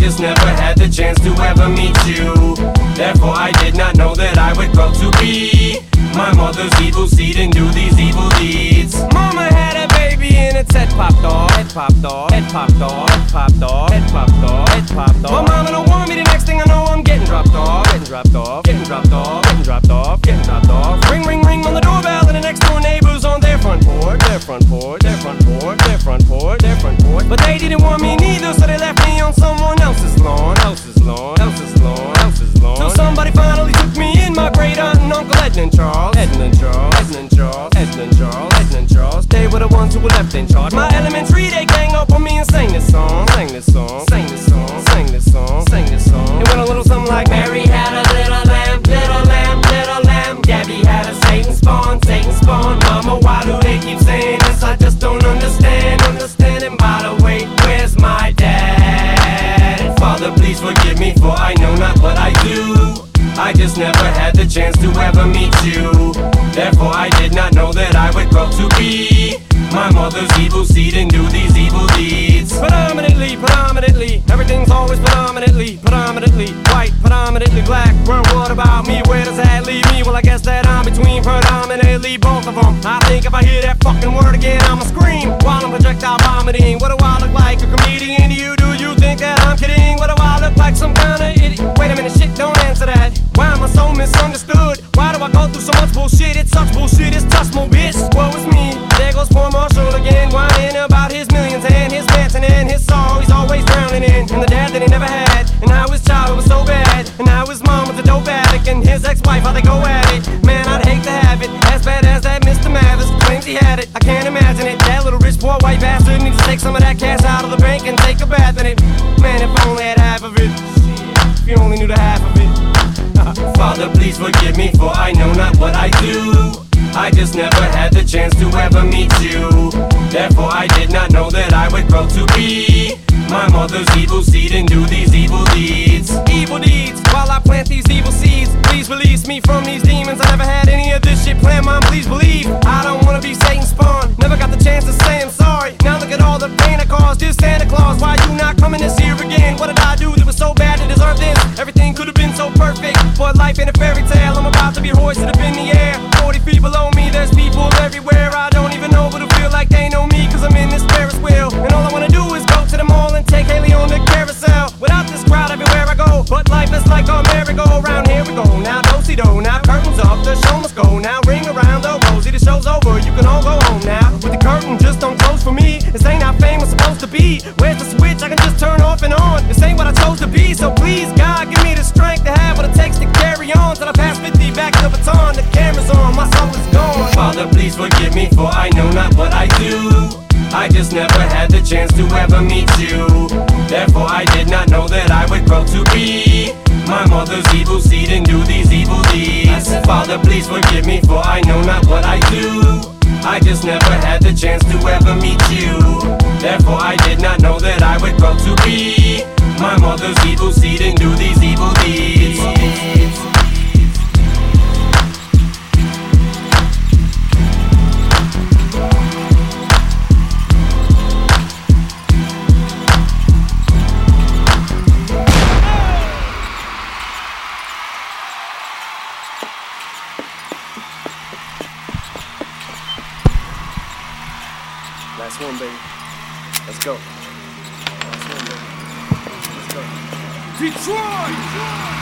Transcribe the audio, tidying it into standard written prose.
just never had the chance to ever meet you. Therefore I did not know that I would grow to be my mother's evil seed and do these evil deeds. Mama had a baby and its head popped off. Head popped off. Head popped off. Head popped off. Head popped off. Head popped off. My mama don't want me. The next thing I know, I'm getting dropped off. Getting dropped off. Getting dropped off. Getting dropped off. Getting dropped off. Ring, ring, ring on the doorbell, and the next door neighbors on their front porch. Their front porch. Their front porch. Their front porch. Their front porch. But they didn't want me neither, so they left me on someone else's lawn. Else's lawn. Else's lawn. Else's lawn. Till somebody finally took me in, my great aunt and Uncle Edmund Charles. Edmund Charles. Edmund Charles. Edmund Charles. Edmund Charles. They were the ones who were left in charge. My elementary, they gang up on me and sang this song. Sang this song. Sang this song. Sang this song. Sang this song. It went a little something like Mary had a little lamb, little lamb, little lamb. Gabby had a Satan spawn, Satan spawn. Mama, why do they keep saying this? I just don't understand. And by the way, where's my dad? Father, please forgive me, for I know not what I do. I just never had the chance to ever meet you. Therefore I did not know that I would grow to be my mother's evil seed and do these evil deeds. Predominantly, predominantly, everything's always predominantly white, predominantly black. Well, what about me? Where does that leave me? Well, I guess that I'm between predominantly both of them. I think if I hear that fucking word again, I'ma scream while I'm projectile vomiting. What do I look like, a comedian to you? Do you think that I'm kidding? What do I look like, some kind of idiot? Wait a minute, shit, don't answer that. Why am I so misunderstood? Why do I go through so much bullshit? It's such bullshit, it's touch more bitch. Woe is me, there goes poor Marshall again, whining about his millions and his mansion and his sorrow he's always drowning in. And the dad that he never had, and how his child was so bad, and how his mom was a dope addict, and his ex-wife, how they go at it. Man, I'd hate to have it, as bad as that Mr. Mathers claims he had it. I can't imagine it, that little rich poor white bastard needs to take some of that cash out of the bank and take a bath in it. Man, if I only had half of it, if you only knew the half of it. Father, please forgive me, for I know not what I do. I just never had the chance to ever meet you. Therefore I did not know that I would grow to be my mother's evil seed and do these evil deeds. Evil deeds, while I plant these evil seeds. Please release me from these demons. I never had any of this shit planned, Mom, please believe. I don't wanna be Satan's spawn. Never got the chance to say I'm sorry. Now look at all the pain I caused. Dear Santa Claus, why you not coming this year again? What did I do that was so bad to deserve this? Everything could have been so perfect, but life ain't a fairy tale. I'm about to be hoisted up in the air. 40 feet below me, there's people everywhere. I don't even know, but who feel like they know me, cause I'm in this Ferris wheel. And all I wanna do is go to the mall and take Haley on the carousel. Without this crowd everywhere I go, but life is like a merry-go-round. Here we go, now do-si-do, now curtains up, the show must go. Now ring around the rosy, the show's over, you can all go home now. With the curtain just don't close for me, this ain't how fame was supposed to be. Where's the switch I can just turn off and on? This ain't what I chose to be, so please God, give me the strength to have what it takes to carry on. Till I pass 50 back to the baton, the camera's on, my soul is gone. Father, please forgive me, for I know not what I do. I just never had the chance to ever meet you. Therefore I did not know that I would grow to be my mother's evil seed and do these evil deeds. Father, please forgive me, for I know not what I do. I just never had the chance to ever meet you. Therefore I did not know that I would grow to be my mother's evil seed and do these evil deeds. Last one, baby. Let's go. Last one, baby. Let's go. Detroit!